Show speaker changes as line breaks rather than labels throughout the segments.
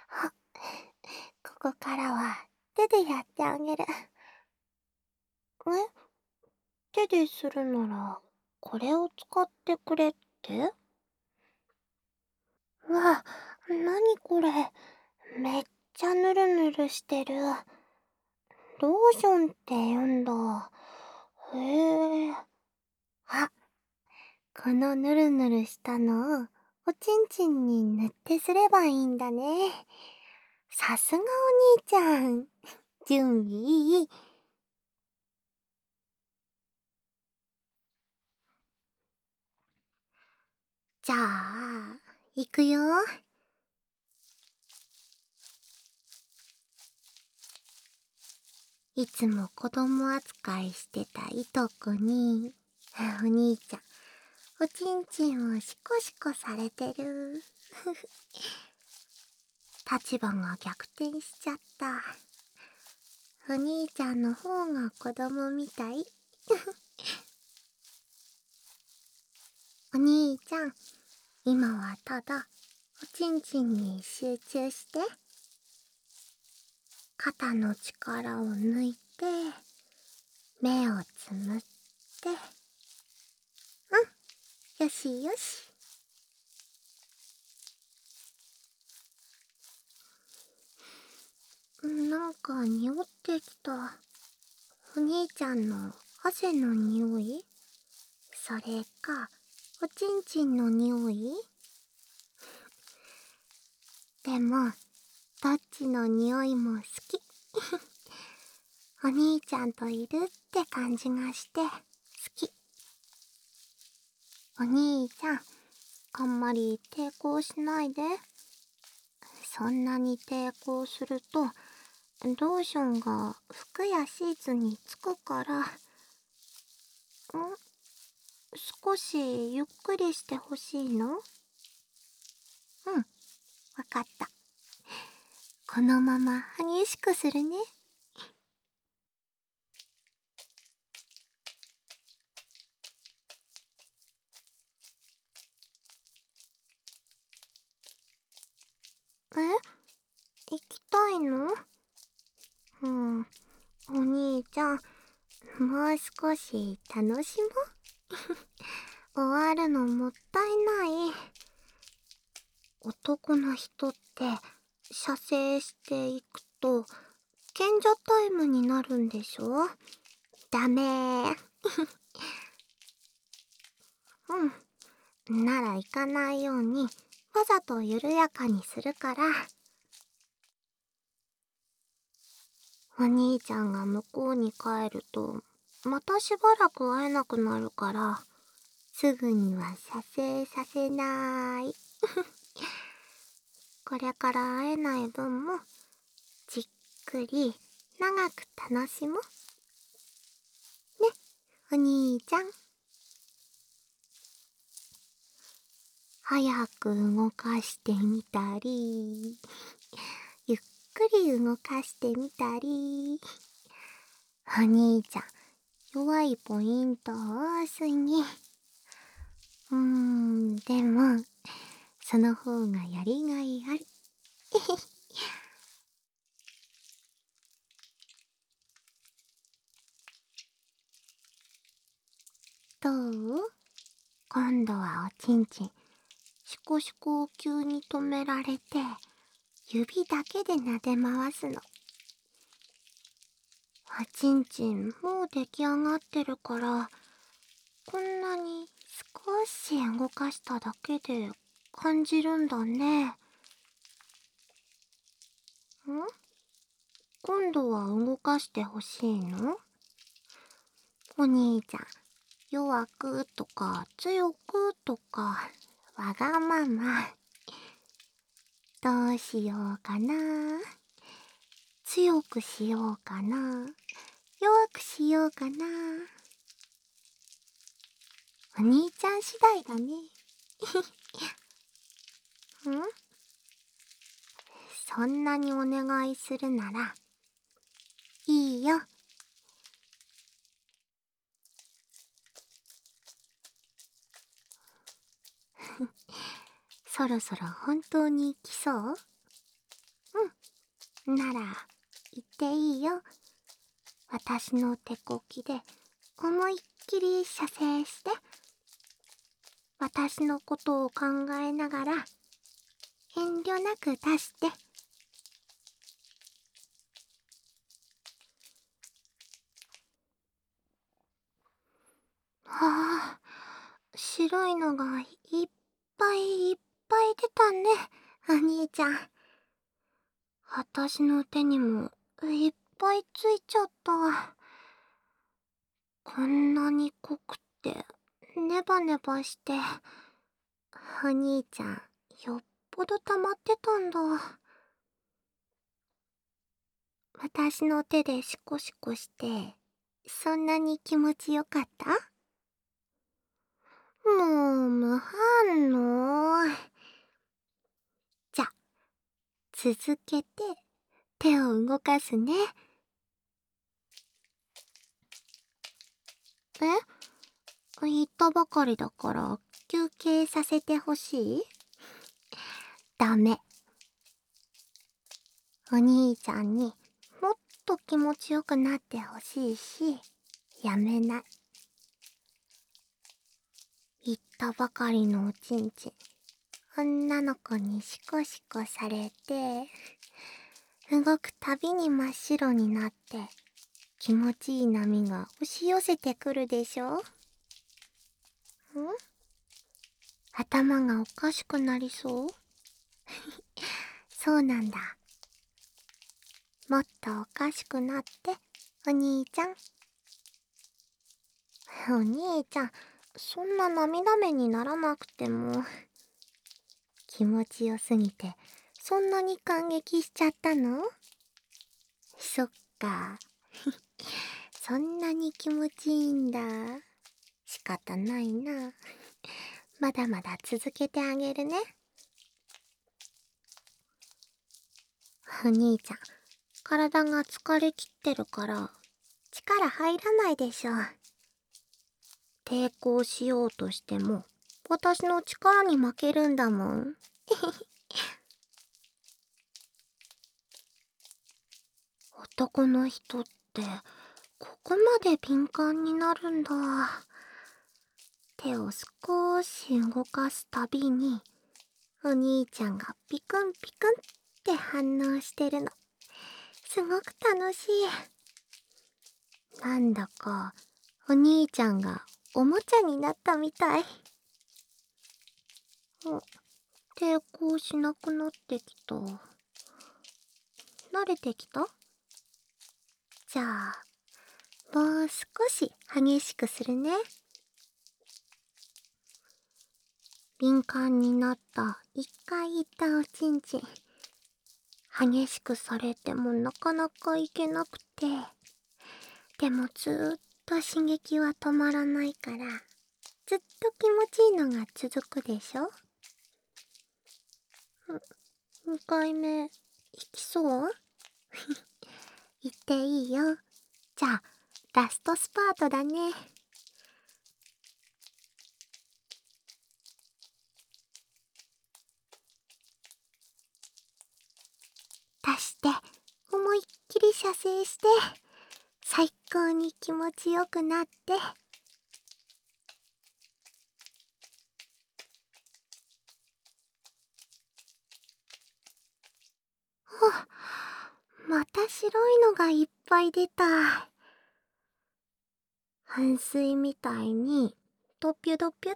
あ、ここからは手でやってあげる。手でするなら、これを使ってくれって？うわ、なにこれ。めっちゃぬるぬるしてる。ローションって言うんだ。へえ。あ、このぬるぬるしたのをおちんちんに塗ってすればいいんだね。さすがお兄ちゃん。準備いい？じゃあ、いくよ。いつも子供扱いしてたいとこに、お兄ちゃん、おちんちんをシコシコされてる。立場が逆転しちゃった。お兄ちゃんの方が子供みたい。お兄ちゃん、今はただ、おちんちんに集中して。肩の力を抜いて、目をつむって。よしよし。なんか匂ってきた。お兄ちゃんの汗の匂い？それか、おちんちんの匂い？でも、どっちの匂いも好き。お兄ちゃんといるって感じがして好き。お兄ちゃん、あんまり抵抗しないで。そんなに抵抗すると、ローションが服やシーツにつくから、少しゆっくりしてほしいの？わかった。このまま激しくするね。行きたいの？お兄ちゃん、もう少し楽しもう。終わるのもったいない。男の人って射精していくと賢者タイムになるんでしょ？ダメー。なら行かないようにわざと緩やかにするから。お兄ちゃんが向こうに帰るとまたしばらく会えなくなるから、すぐには射精させない。これから会えない分もじっくり長く楽しもうね、お兄ちゃん。早く動かしてみたり、ゆっくり動かしてみたり。お兄ちゃん、弱いポイント多すぎ。でも、その方がやりがいある。どう？今度はおちんちん、シコシコを急に止められて、指だけで撫で回すの。おちんちんもう出来上がってるから、こんなに少し動かしただけで感じるんだね。今度は動かしてほしいの？お兄ちゃん、弱くとか強くとか、わがまま。どうしようかな。強くしようかな。弱くしようかな。お兄ちゃん次第だね。そんなにお願いするなら、いいよ。そろそろ本当に来そう？ なら言っていいよ。私の手こきで思いっきり射精して、私のことを考えながら遠慮なく出して。はあ、白いのがいっぱいいっぱい出たね、お兄ちゃん。私の手にもいっぱいついちゃった。こんなに濃くてネバネバして、お兄ちゃんよっぽど溜まってたんだ。私の手でシコシコして、そんなに気持ちよかった？もう無反応。じゃ、続けて手を動かすね。言ったばかりだから休憩させてほしい？ダメ。お兄ちゃんにもっと気持ちよくなってほしいし、やめない。言ったばかりのおちんちん、女の子にシコシコされて、動くたびに真っ白になって、気持ちいい波が押し寄せてくるでしょ？頭がおかしくなりそう？そうなんだ。もっとおかしくなって、お兄ちゃん。お兄ちゃん、そんな涙目にならなくても。気持ちよすぎて、そんなに感激しちゃったの？そっか。そんなに気持ちいいんだ。仕方ないな。まだまだ続けてあげるね。お兄ちゃん、体が疲れきってるから力入らないでしょ。抵抗しようとしても私の力に負けるんだもん。男の人ってここまで敏感になるんだ。手を少し動かすたびにお兄ちゃんがピクンピクンって反応してるの。すごく楽しい。なんだかお兄ちゃんがおもちゃになったみたい。抵抗しなくなってきた。慣れてきた？じゃあもう少し激しくするね。敏感になった一回言ったおちんちん、激しくされてもなかなかいけなくて、でもずーっと刺激は止まらないから、ずっと気持ちいいのが続くでしょ。2回目いきそう？言っていいよ。じゃあラストスパートだね。出して思いっきり射精して、最高に気持ちよくなって。また白いのがいっぱい出た。噴水みたいにドピュドピュって。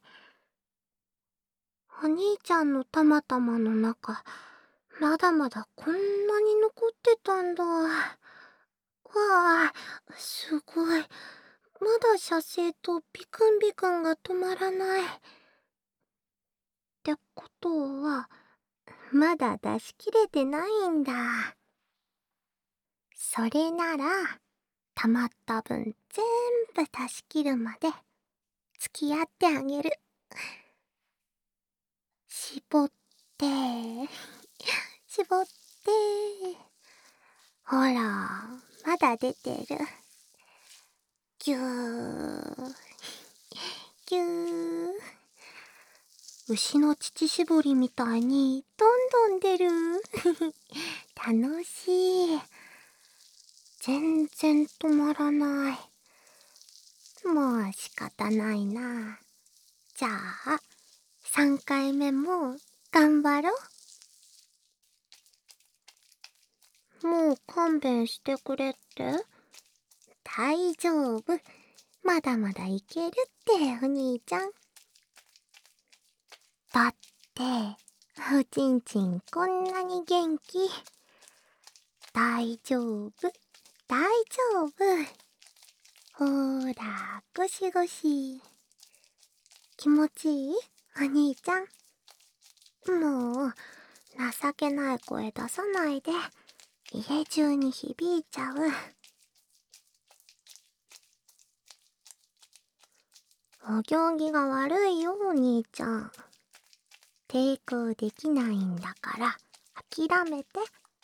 お兄ちゃんのたまたまの中、まだまだこんなに残ってたんだ。わあ、すごい。まだ射精とビクンビクンが止まらない。ってことは、まだ出し切れてないんだ。それなら、溜まった分全部出し切るまで付き合ってあげる。絞って、絞って。ほら、まだ出てる。ぎゅー、ぎゅー。牛の乳搾りみたいにどんどん出る。 楽しい。全然止まらない。もう仕方ないな。じゃあ、3回目も頑張ろう。もう勘弁してくれって。大丈夫。まだまだいけるって、お兄ちゃん。だって、おちんちんこんなに元気。大丈夫、大丈夫。ほーら、ゴシゴシ。気持ちいいお兄ちゃん。もう、情けない声出さないで、家中に響いちゃう。お行儀が悪いよ、お兄ちゃん。抵抗できないんだから、諦めて。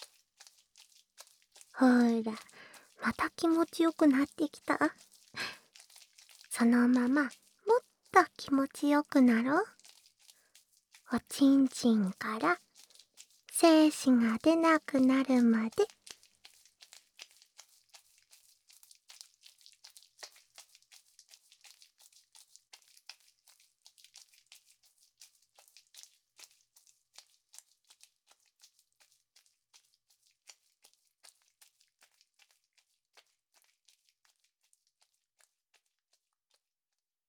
ほーら、また気持ちよくなってきた。そのまま、もっと気持ちよくなろう。おちんちんから、精子が出なくなるまで